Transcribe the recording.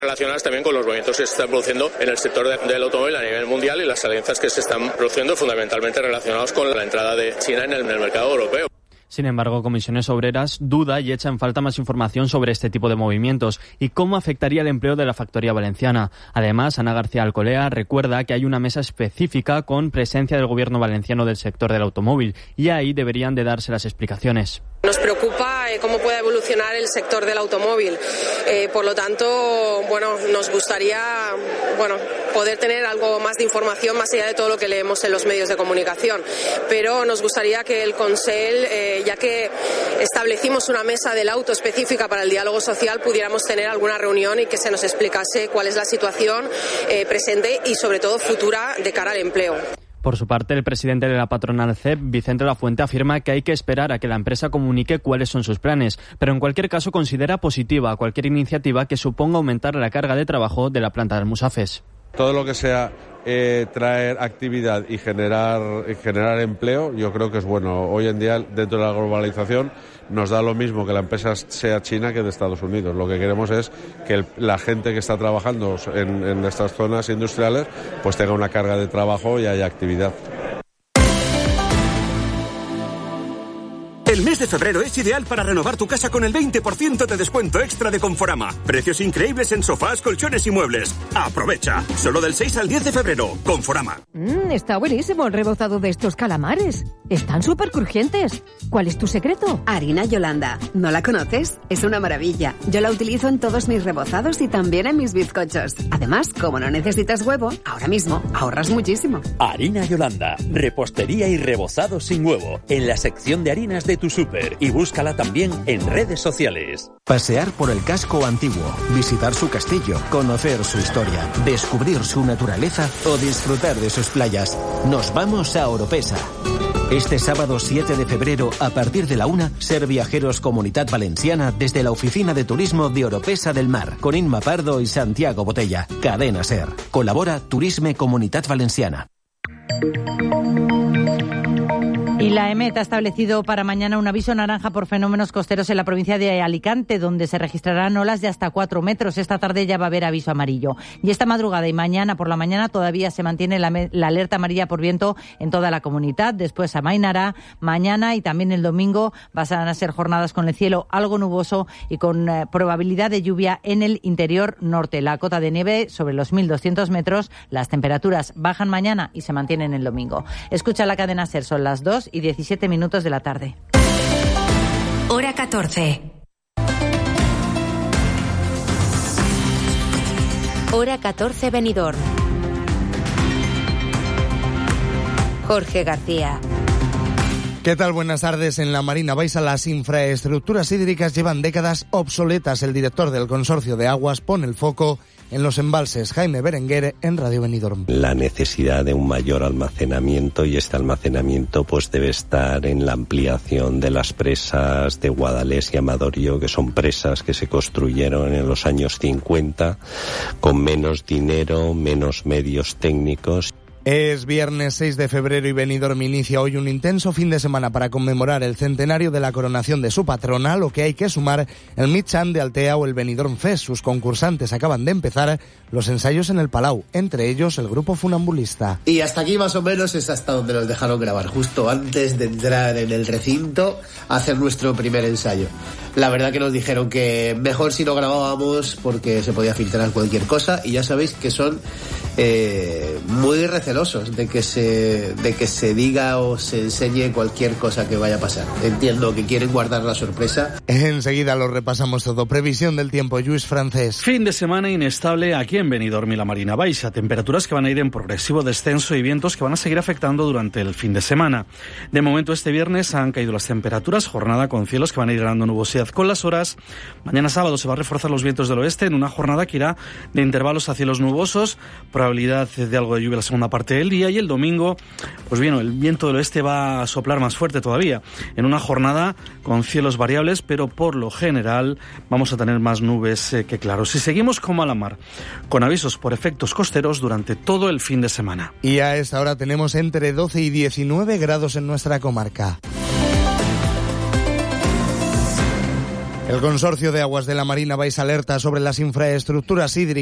Relacionadas también con los movimientos que se están produciendo en el sector del automóvil a nivel mundial y las alianzas que se están produciendo fundamentalmente relacionados con la entrada de China en el mercado europeo. Sin embargo, Comisiones Obreras duda y echa en falta más información sobre este tipo de movimientos y cómo afectaría el empleo de la factoría valenciana. Además, Ana García Alcolea recuerda que hay una mesa específica con presencia del gobierno valenciano del sector del automóvil y ahí deberían de darse las explicaciones. Nos preocupa cómo puede evolucionar el sector del automóvil. Por lo tanto, nos gustaría poder tener algo más de información más allá de todo lo que leemos en los medios de comunicación. Pero nos gustaría que el Consell, ya que establecimos una mesa del auto específica para el diálogo social, pudiéramos tener alguna reunión y que se nos explicase cuál es la situación presente y sobre todo futura de cara al empleo. Por su parte, el presidente de la patronal CEP, Vicente Lafuente, afirma que hay que esperar a que la empresa comunique cuáles son sus planes, pero en cualquier caso considera positiva cualquier iniciativa que suponga aumentar la carga de trabajo de la planta de Almusafes. Todo lo que sea traer actividad y generar empleo, yo creo que es bueno. Hoy en día, dentro de la globalización, nos da lo mismo que la empresa sea china que de Estados Unidos. Lo que queremos es que la gente que está trabajando en estas zonas industriales pues tenga una carga de trabajo y haya actividad. El mes de febrero es ideal para renovar tu casa con el 20% de descuento extra de Conforama. Precios increíbles en sofás, colchones y muebles. ¡Aprovecha! Solo del 6 al 10 de febrero. Conforama. Está buenísimo el rebozado de estos calamares. Están súper crujientes. ¿Cuál es tu secreto? Harina Yolanda. ¿No la conoces? Es una maravilla. Yo la utilizo en todos mis rebozados y también en mis bizcochos. Además, como no necesitas huevo, ahora mismo ahorras muchísimo. Harina Yolanda. Repostería y rebozado sin huevo. En la sección de harinas de tu súper y búscala también en redes sociales. Pasear por el casco antiguo, visitar su castillo, conocer su historia, descubrir su naturaleza o disfrutar de sus playas. Nos vamos a Oropesa. Este sábado 7 de febrero, a partir de la 1, Ser Viajeros Comunitat Valenciana desde la Oficina de Turismo de Oropesa del Mar, con Inma Pardo y Santiago Botella. Cadena Ser. Colabora Turisme Comunitat Valenciana. Y la EMET ha establecido para mañana un aviso naranja por fenómenos costeros en la provincia de Alicante, donde se registrarán olas de hasta 4 metros. Esta tarde ya va a haber aviso amarillo. Y esta madrugada y mañana por la mañana todavía se mantiene la alerta amarilla por viento en toda la comunidad. Después amainará mañana y también el domingo. Van a ser jornadas con el cielo algo nuboso y con probabilidad de lluvia en el interior norte. La cota de nieve sobre los 1.200 metros. Las temperaturas bajan mañana y se mantienen el domingo. Escucha la cadena SER, son las 2:17 de la tarde. Hora 14. Hora 14 Benidorm. Jorge García. ¿Qué tal? Buenas tardes. En la Marina Baixa las infraestructuras hídricas llevan décadas obsoletas. El director del Consorcio de Aguas pone el foco en los embalses. Jaime Berenguer en Radio Benidorm. La necesidad de un mayor almacenamiento, y este almacenamiento pues debe estar en la ampliación de las presas de Guadalés y Amador-Llo, que son presas que se construyeron en los años 50 con menos dinero, menos medios técnicos. Es viernes 6 de febrero y Benidorm inicia hoy un intenso fin de semana para conmemorar el centenario de la coronación de su patrona, lo que hay que sumar el Mitjan de Altea o el Benidorm Fest. Sus concursantes acaban de empezar los ensayos en el Palau, entre ellos el grupo Funambulista. Y hasta aquí más o menos es hasta donde nos dejaron grabar, justo antes de entrar en el recinto a hacer nuestro primer ensayo. La verdad que nos dijeron que mejor si no grabábamos porque se podía filtrar cualquier cosa, y ya sabéis que son muy recelosos de que se diga o se enseñe cualquier cosa que vaya a pasar. Entiendo que quieren guardar la sorpresa. Enseguida lo repasamos todo. Previsión del tiempo, Lluís Francés. Fin de semana inestable aquí en Benidorm y la Marina Baixa. Temperaturas que van a ir en progresivo descenso y vientos que van a seguir afectando durante el fin de semana. De momento este viernes han caído las temperaturas, jornada con cielos que van a ir ganando nubosidad con las horas. Mañana sábado se va a reforzar los vientos del oeste en una jornada que irá de intervalos a cielos nubosos, probabilidad de algo de lluvia la segunda parte del día, y el domingo, pues bien, el viento del oeste va a soplar más fuerte todavía, en una jornada con cielos variables, pero por lo general vamos a tener más nubes que claros. Y seguimos como a la mar, con avisos por efectos costeros durante todo el fin de semana. Y a esta hora tenemos entre 12 y 19 grados en nuestra comarca. El Consorcio de Aguas de la Marina Baixa alerta sobre las infraestructuras hídricas